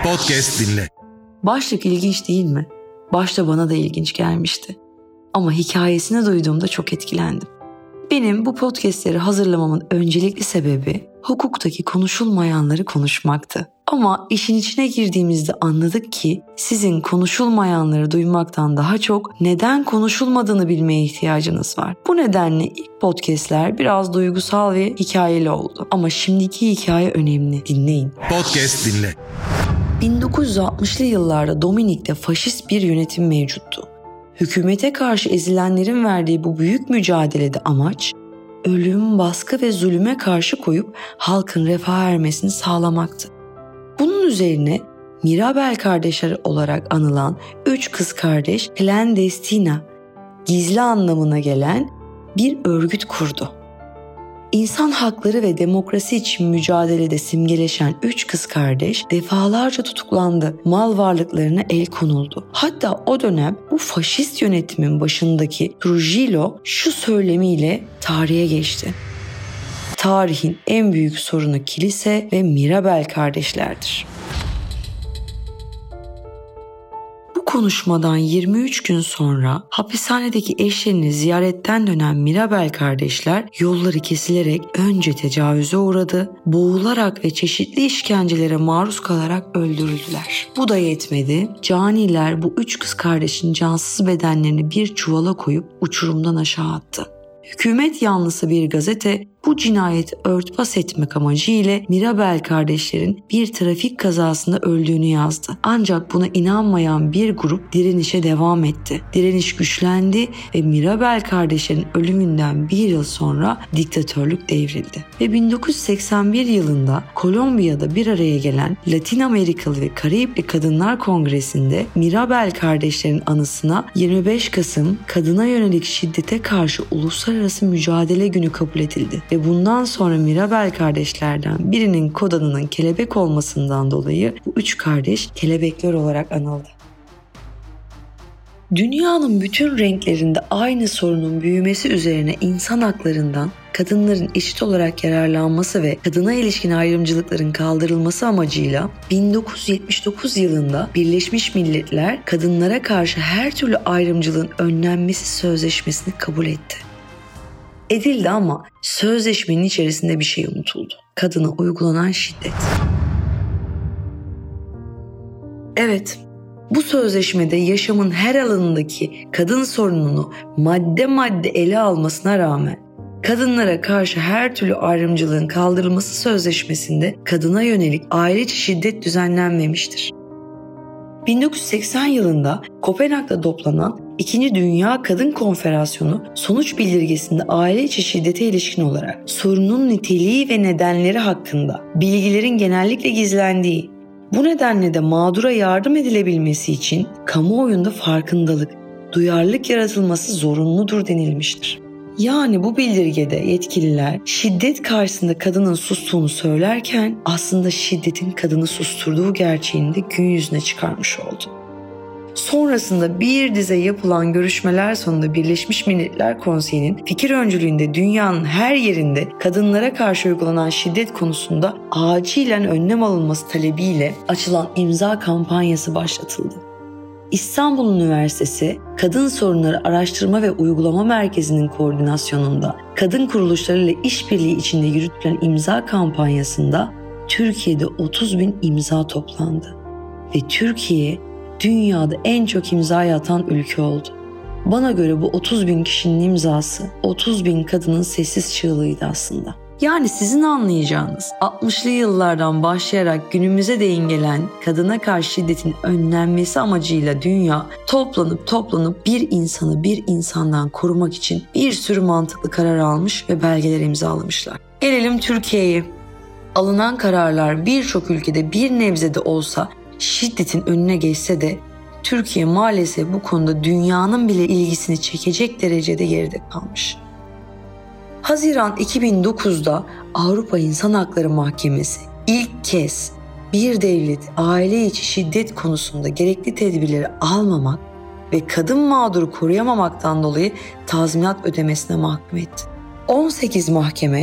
Podcast dinle. Başlık ilginç değil mi? Başta bana da ilginç gelmişti. Ama hikayesini duyduğumda çok etkilendim. Benim bu podcastleri hazırlamamın öncelikli sebebi hukuktaki konuşulmayanları konuşmaktı. Ama işin içine girdiğimizde anladık ki sizin konuşulmayanları duymaktan daha çok neden konuşulmadığını bilmeye ihtiyacınız var. Bu nedenle ilk podcastler biraz duygusal ve hikayeli oldu. Ama şimdiki hikaye önemli. Dinleyin. Podcast dinle. 1960'lı yıllarda Dominik'te faşist bir yönetim mevcuttu. Hükümete karşı ezilenlerin verdiği bu büyük mücadelede amaç, ölüm, baskı ve zulüme karşı koyup halkın refaha ermesini sağlamaktı. Bunun üzerine Mirabel kardeşler olarak anılan 3 kız kardeş clandestina, gizli anlamına gelen bir örgüt kurdu. İnsan hakları ve demokrasi için mücadelede simgeleşen 3 kız kardeş defalarca tutuklandı, mal varlıklarına el konuldu. Hatta o dönem bu faşist yönetimin başındaki Trujillo şu söylemiyle tarihe geçti: "Tarihin en büyük sorunu kilise ve Mirabel kardeşlerdir." Bu konuşmadan 23 gün sonra hapishanedeki eşlerini ziyaretten dönen Mirabel kardeşler yolları kesilerek önce tecavüze uğradı, boğularak ve çeşitli işkencelere maruz kalarak öldürüldüler. Bu da yetmedi. Caniler bu 3 kız kardeşin cansız bedenlerini bir çuvala koyup uçurumdan aşağı attı. Hükümet yanlısı bir gazete bu cinayeti örtbas etmek amacıyla Mirabel kardeşlerin bir trafik kazasında öldüğünü yazdı. Ancak buna inanmayan bir grup direnişe devam etti. Direniş güçlendi ve Mirabel kardeşlerin ölümünden bir yıl sonra diktatörlük devrildi. Ve 1981 yılında Kolombiya'da bir araya gelen Latin Amerikalı ve Karayipli Kadınlar Kongresi'nde Mirabel kardeşlerin anısına 25 Kasım Kadına Yönelik Şiddete Karşı Uluslararası Mücadele Günü kabul edildi. Ve bundan sonra Mirabel kardeşlerden birinin kod adının kelebek olmasından dolayı bu 3 kardeş kelebekler olarak anıldı. Dünyanın bütün renklerinde aynı sorunun büyümesi üzerine insan haklarından kadınların eşit olarak yararlanması ve kadına ilişkin ayrımcılıkların kaldırılması amacıyla 1979 yılında Birleşmiş Milletler kadınlara karşı her türlü ayrımcılığın önlenmesi sözleşmesini kabul etti. Edildi ama sözleşmenin içerisinde bir şey unutuldu: kadına uygulanan şiddet. Evet, bu sözleşmede yaşamın her alanındaki kadın sorununu madde madde ele almasına rağmen kadınlara karşı her türlü ayrımcılığın kaldırılması sözleşmesinde kadına yönelik aile içi şiddet düzenlenmemiştir. 1980 yılında Kopenhag'da toplanan 2. Dünya Kadın Konfederasyonu sonuç bildirgesinde aile içi şiddete ilişkin olarak sorunun niteliği ve nedenleri hakkında bilgilerin genellikle gizlendiği, bu nedenle de mağdura yardım edilebilmesi için kamuoyunda farkındalık, duyarlılık yaratılması zorunludur denilmiştir. Yani bu bildirgede yetkililer şiddet karşısında kadının sustuğunu söylerken aslında şiddetin kadını susturduğu gerçeğini de gün yüzüne çıkarmış oldu. Sonrasında bir dizi yapılan görüşmeler sonunda Birleşmiş Milletler Konseyi'nin fikir öncülüğünde dünyanın her yerinde kadınlara karşı uygulanan şiddet konusunda acilen önlem alınması talebiyle açılan imza kampanyası başlatıldı. İstanbul Üniversitesi Kadın Sorunları Araştırma ve Uygulama Merkezi'nin koordinasyonunda kadın kuruluşlarıyla işbirliği içinde yürütülen imza kampanyasında Türkiye'de 30.000 imza toplandı. Ve Türkiye dünyada en çok imzayı atan ülke oldu. Bana göre bu 30.000 kişinin imzası 30.000 kadının sessiz çığlığıydı aslında. Yani sizin anlayacağınız 60'lı yıllardan başlayarak günümüze değin gelen kadına karşı şiddetin önlenmesi amacıyla dünya toplanıp bir insanı bir insandan korumak için bir sürü mantıklı karar almış ve belgeler imzalamışlar. Gelelim Türkiye'ye. Alınan kararlar birçok ülkede bir nebze de olsa şiddetin önüne geçse de Türkiye maalesef bu konuda dünyanın bile ilgisini çekecek derecede geride kalmış. Haziran 2009'da Avrupa İnsan Hakları Mahkemesi ilk kez bir devlet aile içi şiddet konusunda gerekli tedbirleri almamak ve kadın mağduru koruyamamaktan dolayı tazminat ödemesine mahkum etti. 18 mahkeme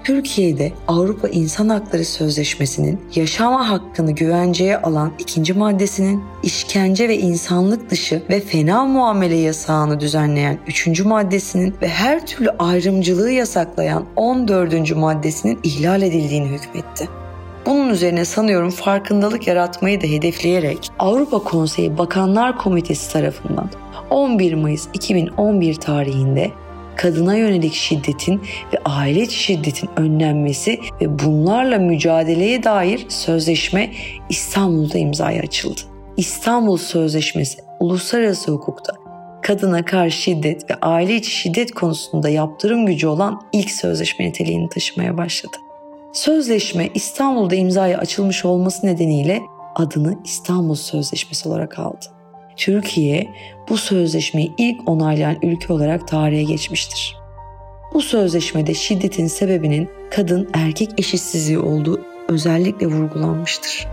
Türkiye'de Avrupa İnsan Hakları Sözleşmesi'nin yaşama hakkını güvenceye alan 2. maddesinin, işkence ve insanlık dışı ve fena muamele yasağını düzenleyen 3. maddesinin ve her türlü ayrımcılığı yasaklayan 14. maddesinin ihlal edildiğini hükmetti. Bunun üzerine sanıyorum farkındalık yaratmayı da hedefleyerek Avrupa Konseyi Bakanlar Komitesi tarafından 11 Mayıs 2011 tarihinde kadına yönelik şiddetin ve aile içi şiddetin önlenmesi ve bunlarla mücadeleye dair sözleşme İstanbul'da imzaya açıldı. İstanbul Sözleşmesi uluslararası hukukta kadına karşı şiddet ve aile içi şiddet konusunda yaptırım gücü olan ilk sözleşme niteliğini taşımaya başladı. Sözleşme İstanbul'da imzaya açılmış olması nedeniyle adını İstanbul Sözleşmesi olarak aldı. Türkiye bu sözleşmeyi ilk onaylayan ülke olarak tarihe geçmiştir. Bu sözleşmede şiddetin sebebinin kadın erkek eşitsizliği olduğu özellikle vurgulanmıştır.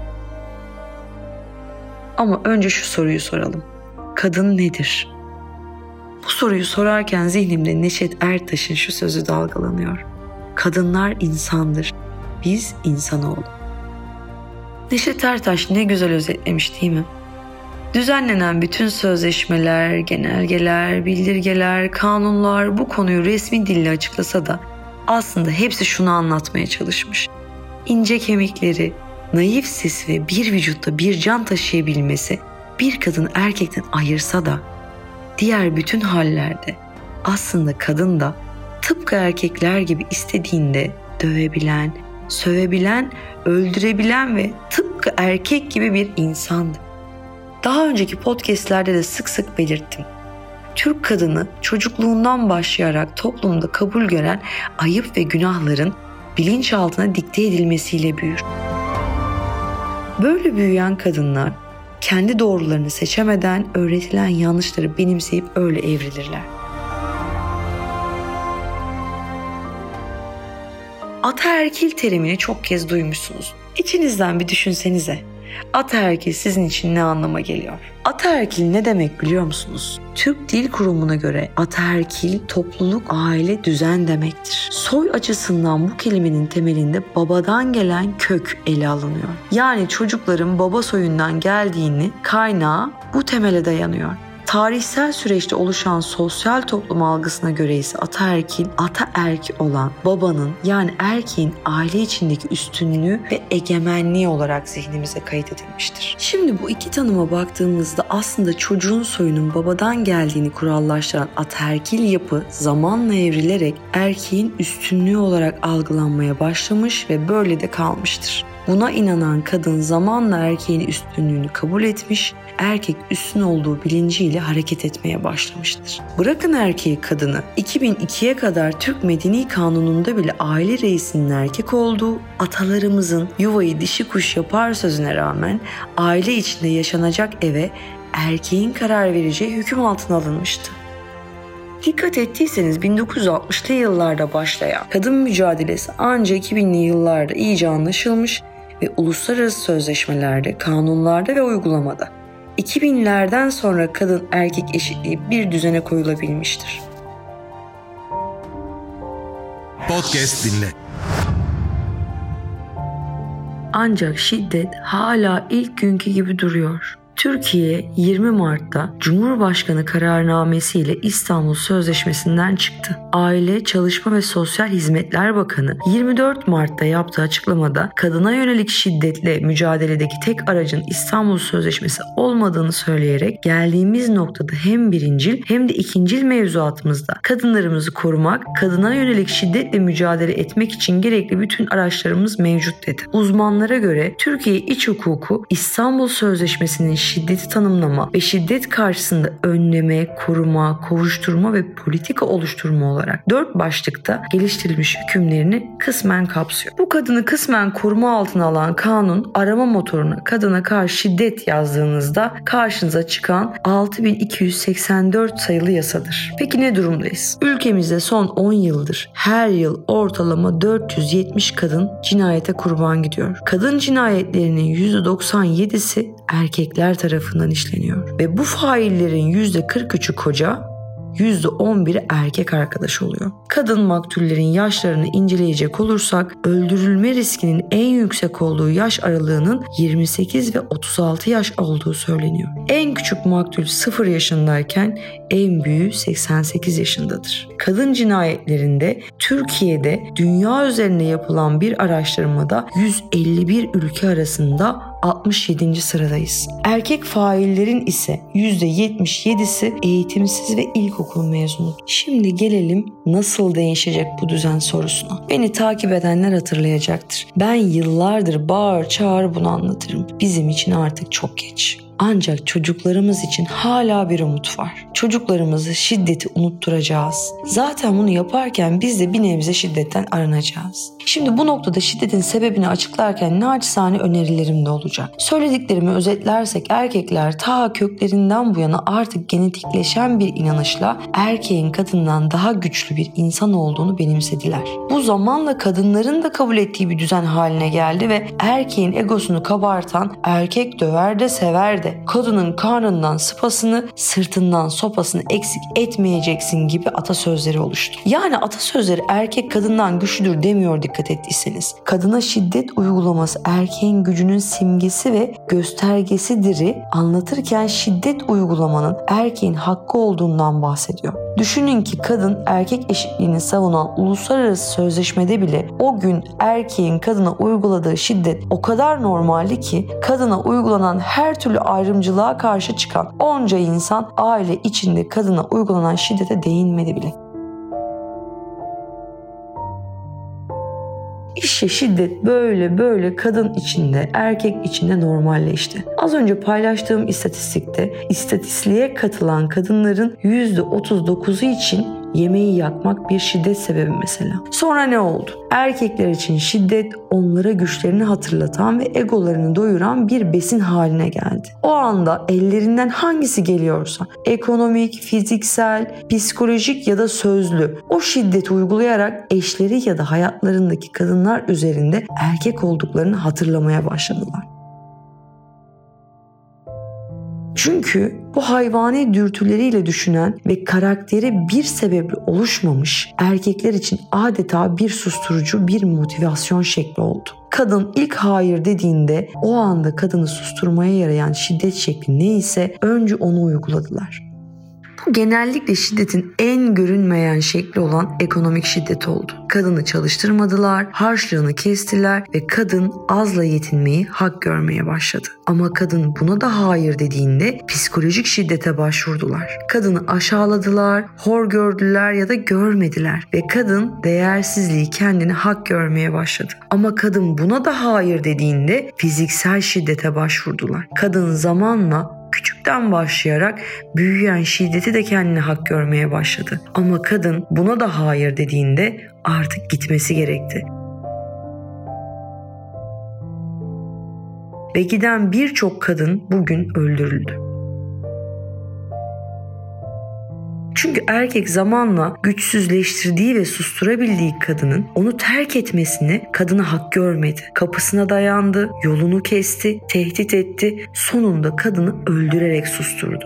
Ama önce şu soruyu soralım. Kadın nedir? Bu soruyu sorarken zihnimde Neşet Ertaş'ın şu sözü dalgalanıyor. Kadınlar insandır, biz insanoğlu. Neşet Ertaş ne güzel özetlemiş değil mi? Düzenlenen bütün sözleşmeler, genelgeler, bildirgeler, kanunlar bu konuyu resmi dille açıklasa da aslında hepsi şunu anlatmaya çalışmış. İnce kemikleri, naif sesi ve bir vücutta bir can taşıyabilmesi bir kadın erkekten ayırsa da diğer bütün hallerde aslında kadın da tıpkı erkekler gibi istediğinde dövebilen, sövebilen, öldürebilen ve tıpkı erkek gibi bir insandı. Daha önceki podcastlerde de sık sık belirttim. Türk kadını çocukluğundan başlayarak toplumda kabul gören ayıp ve günahların bilinçaltına dikte edilmesiyle büyür. Böyle büyüyen kadınlar kendi doğrularını seçemeden öğretilen yanlışları benimseyip öyle evrilirler. Ataerkil terimini çok kez duymuşsunuz. İçinizden bir düşünsenize. Ataerkil sizin için ne anlama geliyor? Ataerkil ne demek biliyor musunuz? Türk Dil Kurumu'na göre ataerkil topluluk, aile, düzen demektir. Soy açısından bu kelimenin temelinde babadan gelen kök ele alınıyor. Yani çocukların baba soyundan geldiğini kaynağı bu temele dayanıyor. Tarihsel süreçte oluşan sosyal toplum algısına göre ise ataerkil, ataerk olan babanın yani erkeğin aile içindeki üstünlüğü ve egemenliği olarak zihnimize kayıt edilmiştir. Şimdi bu iki tanıma baktığımızda aslında çocuğun soyunun babadan geldiğini kurallaştıran ataerkil yapı zamanla evrilerek erkeğin üstünlüğü olarak algılanmaya başlamış ve böyle de kalmıştır. Buna inanan kadın zamanla erkeğin üstünlüğünü kabul etmiş, erkek üstün olduğu bilinciyle hareket etmeye başlamıştır. Bırakın erkeği kadını, 2002'ye kadar Türk Medeni Kanunu'nda bile aile reisinin erkek olduğu, atalarımızın yuvayı dişi kuş yapar sözüne rağmen aile içinde yaşanacak eve erkeğin karar vereceği hüküm altına alınmıştı. Dikkat ettiyseniz 1960'lı yıllarda başlayan kadın mücadelesi ancak 2000'li yıllarda iyice anlaşılmış ve uluslararası sözleşmelerde, kanunlarda ve uygulamada 2000'lerden sonra kadın erkek eşitliği bir düzene koyulabilmiştir. Podcast dinle. Ancak şiddet hala ilk günkü gibi duruyor. Türkiye 20 Mart'ta Cumhurbaşkanı kararnamesiyle İstanbul Sözleşmesi'nden çıktı. Aile, Çalışma ve Sosyal Hizmetler Bakanı 24 Mart'ta yaptığı açıklamada kadına yönelik şiddetle mücadeledeki tek aracın İstanbul Sözleşmesi olmadığını söyleyerek geldiğimiz noktada hem birincil hem de ikincil mevzuatımızda kadınlarımızı korumak, kadına yönelik şiddetle mücadele etmek için gerekli bütün araçlarımız mevcut dedi. Uzmanlara göre Türkiye İç Hukuku İstanbul Sözleşmesi'nin şiddeti tanımlama ve şiddet karşısında önleme, koruma, kovuşturma ve politika oluşturma olarak 4 başlıkta geliştirilmiş hükümlerini kısmen kapsıyor. Bu kadını kısmen koruma altına alan kanun arama motoruna kadına karşı şiddet yazdığınızda karşınıza çıkan 6284 sayılı yasadır. Peki ne durumdayız? Ülkemizde son 10 yıldır her yıl ortalama 470 kadın cinayete kurban gidiyor. Kadın cinayetlerinin %97'si erkekler tarafından işleniyor. Ve bu faillerin %43'ü koca, %11'i erkek arkadaş oluyor. Kadın maktullerin yaşlarını inceleyecek olursak öldürülme riskinin en yüksek olduğu yaş aralığının 28 ve 36 yaş olduğu söyleniyor. En küçük maktul 0 yaşındayken en büyüğü 88 yaşındadır. Kadın cinayetlerinde Türkiye'de dünya üzerinde yapılan bir araştırmada 151 ülke arasında 67. sıradayız. Erkek faillerin ise %77'si eğitimsiz ve ilkokul mezunu. Şimdi gelelim nasıl değişecek bu düzen sorusuna. Beni takip edenler hatırlayacaktır. Ben yıllardır bağır çağır bunu anlatırım. Bizim için artık çok geç. Ancak çocuklarımız için hala bir umut var. Çocuklarımızı şiddeti unutturacağız. Zaten bunu yaparken biz de bir nebze şiddetten arınacağız. Şimdi bu noktada şiddetin sebebini açıklarken naçizane önerilerim de olacak. Söylediklerimi özetlersek erkekler ta köklerinden bu yana artık genetikleşen bir inanışla erkeğin kadından daha güçlü bir insan olduğunu benimsediler. Bu zamanla kadınların da kabul ettiği bir düzen haline geldi ve erkeğin egosunu kabartan erkek döver de sever de kadının karnından sıpasını, sırtından sopasını eksik etmeyeceksin gibi atasözleri oluştu. Yani atasözleri erkek kadından güçlüdür demiyor dikkat ettiyseniz. Kadına şiddet uygulaması erkeğin gücünün simgesi ve göstergesidir'i anlatırken şiddet uygulamanın erkeğin hakkı olduğundan bahsediyor. Düşünün ki kadın erkek eşitliğini savunan uluslararası sözleşmede bile o gün erkeğin kadına uyguladığı şiddet o kadar normaldi ki kadına uygulanan her türlü ayrımcılığa karşı çıkan onca insan aile içinde kadına uygulanan şiddete değinmedi bile. İşte şiddet böyle kadın içinde, erkek içinde normalleşti. Az önce paylaştığım istatistikte istatistikliğe katılan kadınların %39'u için yemeği yakmak bir şiddet sebebi mesela. Sonra ne oldu? Erkekler için şiddet onlara güçlerini hatırlatan ve egolarını doyuran bir besin haline geldi. O anda ellerinden hangisi geliyorsa ekonomik, fiziksel, psikolojik ya da sözlü o şiddeti uygulayarak eşleri ya da hayatlarındaki kadınlar üzerinde erkek olduklarını hatırlamaya başladılar. Çünkü bu hayvani dürtüleriyle düşünen ve karakteri bir sebeple oluşmamış erkekler için adeta bir susturucu, bir motivasyon şekli oldu. Kadın ilk hayır dediğinde o anda kadını susturmaya yarayan şiddet şekli neyse önce onu uyguladılar. Bu genellikle şiddetin en görünmeyen şekli olan ekonomik şiddet oldu. Kadını çalıştırmadılar, harçlığını kestiler ve kadın azla yetinmeyi hak görmeye başladı. Ama kadın buna da hayır dediğinde psikolojik şiddete başvurdular. Kadını aşağıladılar, hor gördüler ya da görmediler ve kadın değersizliği kendini hak görmeye başladı. Ama kadın buna da hayır dediğinde fiziksel şiddete başvurdular. Kadın zamanla küçükten başlayarak büyüyen şiddeti de kendine hak görmeye başladı. Ama kadın buna da hayır dediğinde artık gitmesi gerekti. Ve giden birçok kadın bugün öldürüldü. Çünkü erkek zamanla güçsüzleştirdiği ve susturabildiği kadının onu terk etmesini kadına hak görmedi. Kapısına dayandı, yolunu kesti, tehdit etti, sonunda kadını öldürerek susturdu.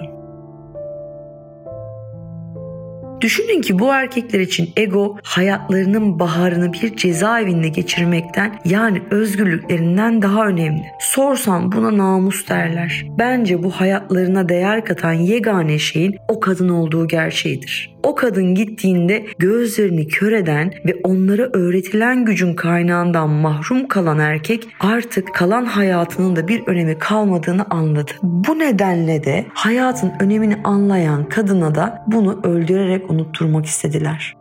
Düşünün ki bu erkekler için ego hayatlarının baharını bir cezaevinde geçirmekten yani özgürlüklerinden daha önemli. Sorsam buna namus derler. Bence bu hayatlarına değer katan yegane şeyin o kadın olduğu gerçeğidir. O kadın gittiğinde gözlerini kör eden ve onlara öğretilen gücün kaynağından mahrum kalan erkek artık kalan hayatının da bir önemi kalmadığını anladı. Bu nedenle de hayatın önemini anlayan kadına da bunu öldürerek unutturmak istediler.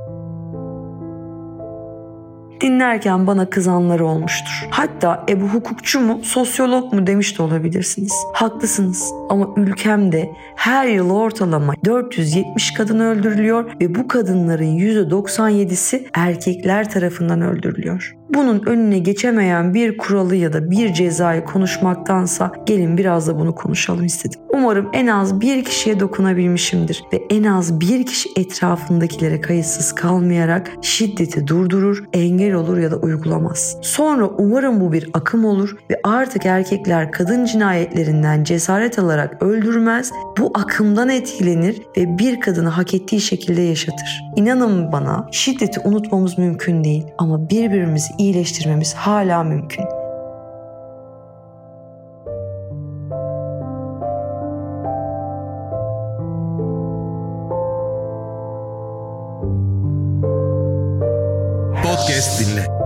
Dinlerken bana kızanları olmuştur. Hatta bu hukukçu mu, sosyolog mu demiş de olabilirsiniz. Haklısınız ama ülkemde her yıl ortalama 470 kadın öldürülüyor ve bu kadınların %97'si erkekler tarafından öldürülüyor. bunun önüne geçemeyen bir kuralı ya da bir cezayı konuşmaktansa gelin biraz da bunu konuşalım istedim. Umarım en az bir kişiye dokunabilmişimdir ve en az bir kişi etrafındakilere kayıtsız kalmayarak şiddeti durdurur, engel olur ya da uygulamaz. Sonra umarım bu bir akım olur ve artık erkekler kadın cinayetlerinden cesaret alarak öldürmez, bu akımdan etkilenir ve bir kadını hak ettiği şekilde yaşatır. İnanın bana, şiddeti unutmamız mümkün değil ama birbirimizi iyileştirmemiz hala mümkün. Podcast dinle.